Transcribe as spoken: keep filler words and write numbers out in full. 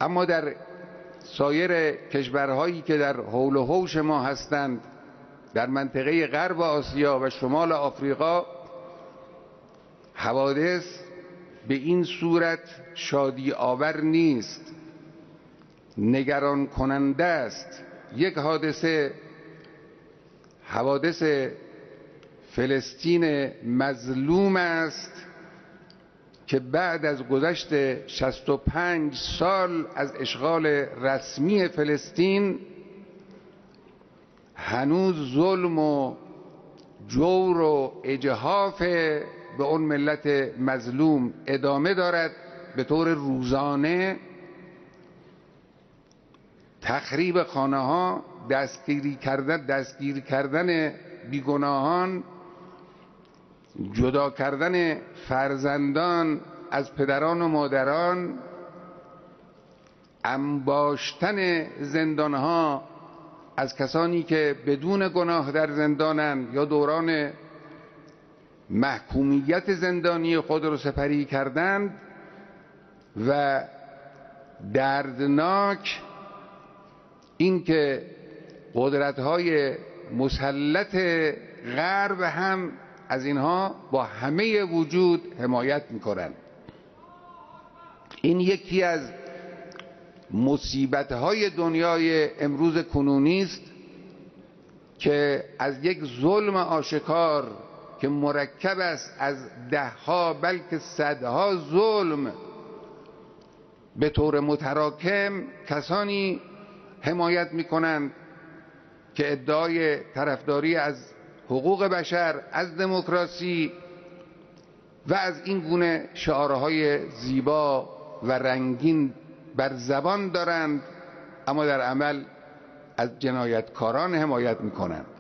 اما در سایر کشورهایی که در حول و حوش ما هستند، در منطقه غرب آسیا و شمال آفریقا، حوادث به این صورت شادی آور نیست، نگران کننده است. یک حادثه، حوادث فلسطین مظلوم است که بعد از گذشت شصت و پنج سال از اشغال رسمی فلسطین هنوز ظلم و جور و اجحاف به اون ملت مظلوم ادامه دارد. به طور روزانه تخریب خانه ها، دستگیری کردن دستگیر کردن بیگناهان، جدا کردن فرزندان از پدران و مادران، انباشتن زندانها از کسانی که بدون گناه در زندانند یا دوران محکومیت زندانی خود را سپری کردند، و دردناک این که قدرت‌های مسلط غرب هم از اینها با همه وجود حمایت می‌کنند. این یکی از مصیبت‌های دنیای امروز کنونی است که از یک ظلم آشکار که مرکب است از دهها بلکه صدها ظلم به طور متراکم، کسانی حمایت می‌کنند که ادعای طرفداری از حقوق بشر، از دموکراسی و از این گونه شعارهای زیبا و رنگین بر زبان دارند، اما در عمل از جنایتکاران حمایت می‌کنند.